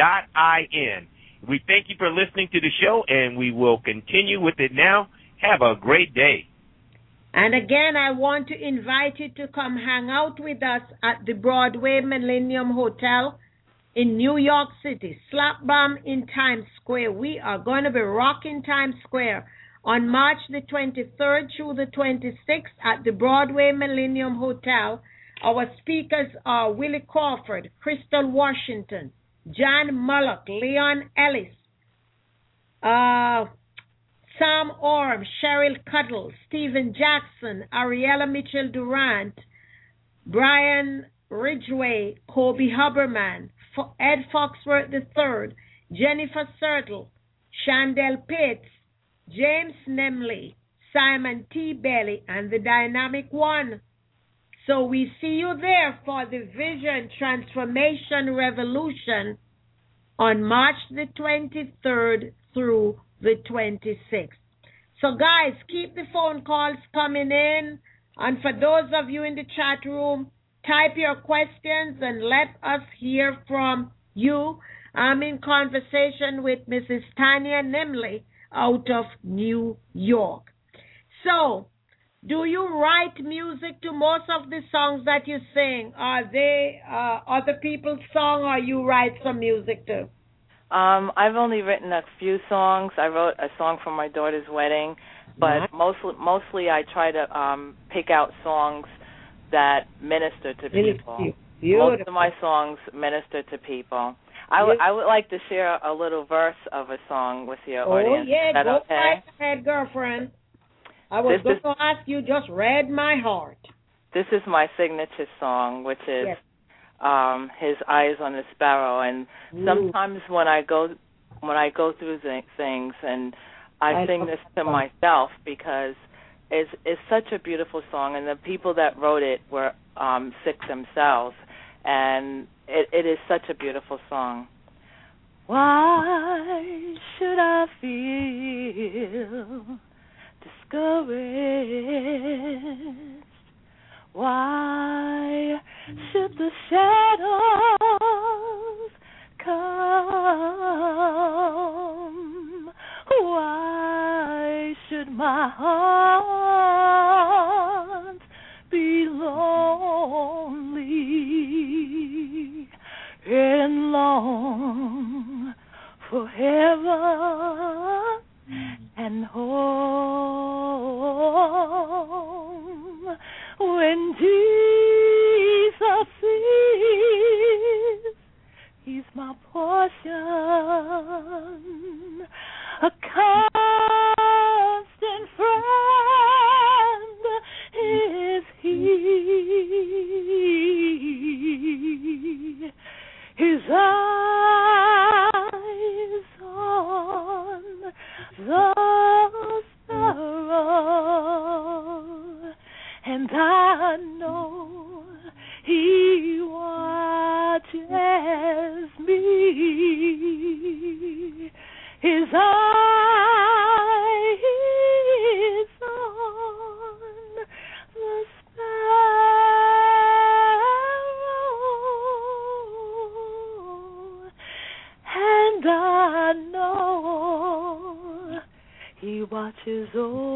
We thank you for listening to the show, and we will continue with it now. Have a great day. And again, I want to invite you to come hang out with us at the Broadway Millennium Hotel in New York City, slap bam in Times Square. We are going to be rocking Times Square on March the 23rd through the 26th at the Broadway Millennium Hotel. Our speakers are Willie Crawford, Crystal Washington, John Mullock, Leon Ellis, Sam Orm, Cheryl Cuttle, Stephen Jackson, Ariella Mitchell Durant, Brian Ridgway, Kobe Huberman, Ed Foxworth III, Jennifer Sertle, Chandel Pitts, James Nemley, Simon T. Bailey, and the Dynamic One. So we see you there for the Vision Transformation Revolution on March the 23rd through the 26th. So guys, keep the phone calls coming in. And for those of you in the chat room, type your questions and let us hear from you. I'm in conversation with Mrs. Tanya Nemley out of New York. So, do you write music to most of the songs that you sing? Are they other people's songs, or you write some music too? I've only written a few songs. I wrote a song for my daughter's wedding, but mostly I try to pick out songs that minister to people. Beautiful. Most of my songs minister to people. I would like to share a little verse of a song with your audience. Oh, yeah, Is that go okay? right ahead, girlfriend. I was going to ask you, just read my heart. This is my signature song, which is His Eyes on the Sparrow. And sometimes when I go through things, and I sing this to myself because it's such a beautiful song, and the people that wrote it were sick themselves, and it is such a beautiful song. Why should I feel discouraged? Why should the shadows come? Why should my heart be lonely and long for heaven and home? When Jesus is, He's my portion, a constant friend is He. His eyes on the sparrow, and I know He watches me. His eyes on the sparrow, and I know He watches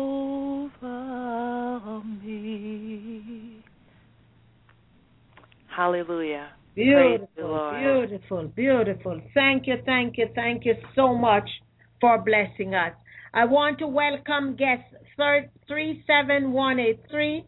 over me. Hallelujah. Beautiful, beautiful, beautiful. Thank you so much for blessing us. I want to welcome guests 37183,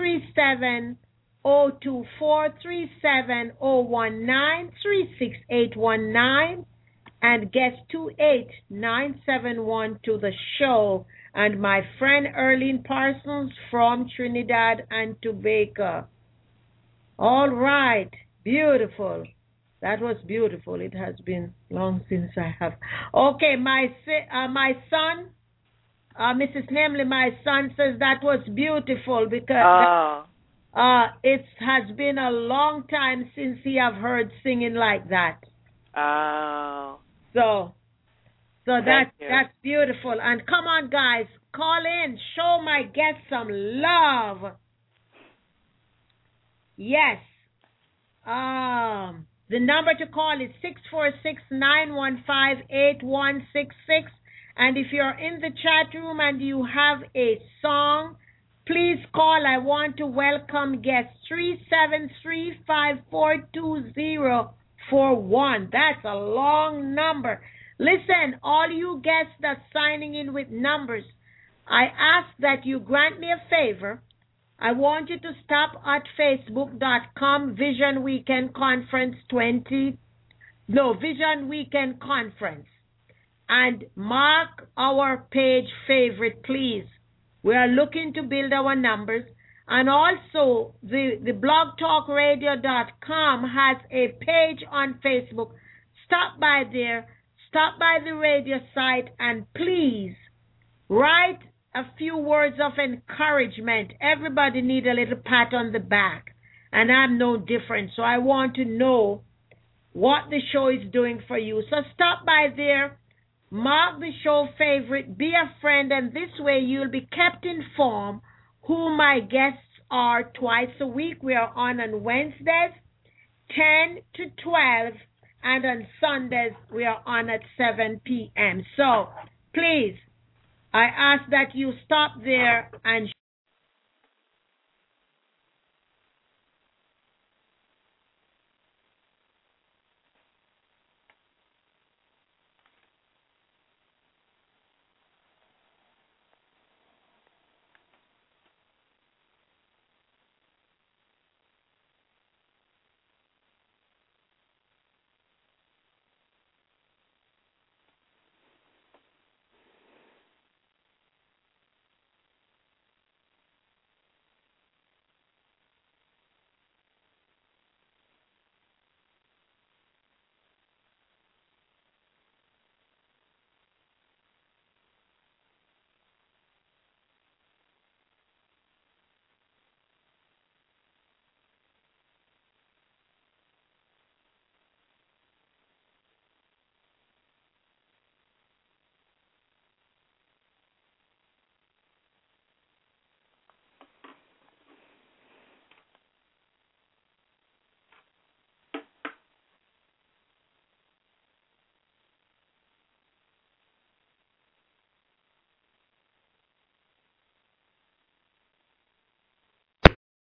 37024, 37019, 36819, and guest 28971 to the show. And my friend Erlene Parsons from Trinidad and Tobago. All right. Beautiful. That was beautiful. It has been long since I have. Okay, my son, Mrs. Namely, my son says that was beautiful because it has been a long time since he have heard singing like that. Oh. So that's beautiful. And come on, guys, call in, show my guests some love. Yes. The number to call is 646-915-8166. And if you're in the chat room and you have a song, please call. I want to welcome guest 373-542-041. That's a long number. Listen, all you guests that's signing in with numbers, I ask that you grant me a favor. I want you to stop at facebook.com Vision Weekend Conference Vision Weekend Conference, and mark our page favorite, please. We are looking to build our numbers. And also, the blogtalkradio.com has a page on Facebook. Stop by there. Stop by the radio site and please write a few words of encouragement. Everybody needs a little pat on the back, and I'm no different. So I want to know what the show is doing for you. So stop by there, mark the show favorite, be a friend, and this way you'll be kept informed who my guests are twice a week. We are on Wednesdays, 10 to 12, and on Sundays we are on at 7 p.m. So please, I ask that you stop there and